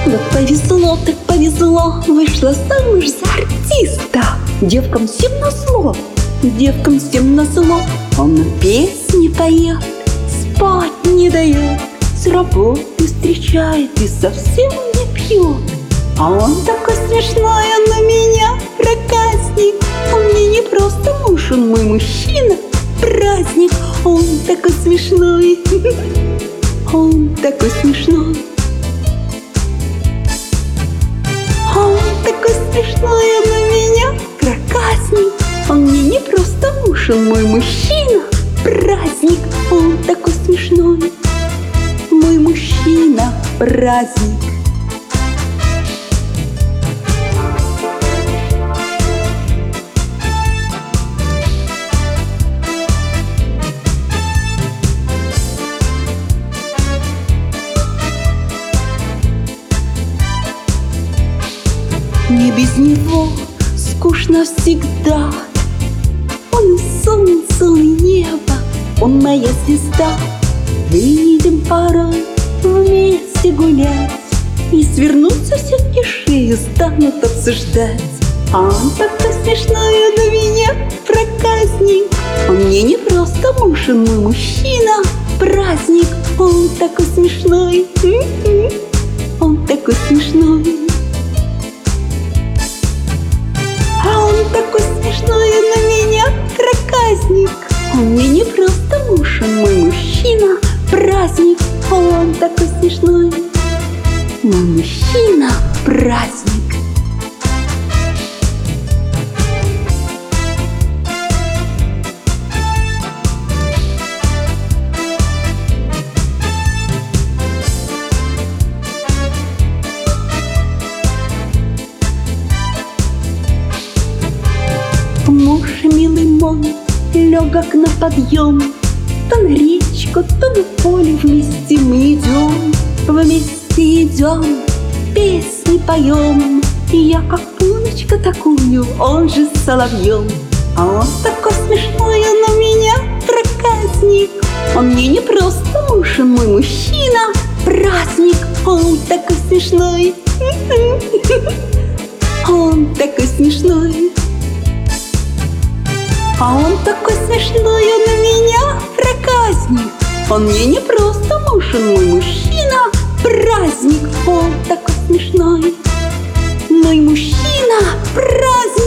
Вот повезло, так повезло, вышла замуж за артиста. Девкам всем назло, девкам всем назло. Он песни поет, спать не дает, с работы встречает и совсем не пьет. А он такой смешной, он у меня проказник. Он мне не просто муж, он мой мужчина, праздник. Он такой смешной, он такой смешной. Он такой смешной, он у меня проказник. Он мне не просто муж, он мой мужчина, праздник. Он такой смешной, мой мужчина, праздник. Мне без него скучно всегда. Он и солнце, он и небо, он моя звезда. Выйдем порой вместе гулять, и свернутся все-таки шею станут обсуждать. А он такой смешной, он у меня проказник. Он мне не просто муж, он мой мужчина, праздник. Он такой смешной, он такой смешной. Такой смешной, он у меня проказник. Он мне не просто муж, он мой мужчина, праздник. Он такой смешной, мой мужчина, праздник. Муж, милый мой, легок на подъем. То на речку, то на поле вместе мы идем. Вместе идем, песни поем. И я как пуночка такую, он же соловьем. А он такой смешной, он у меня проказник. Он мне не просто муж, он мой мужчина, праздник. Он такой смешной, он такой смешной. А он такой смешной, он у меня проказник. Он мне не просто муж, он мой мужчина, праздник. Он такой смешной, мой мужчина, праздник.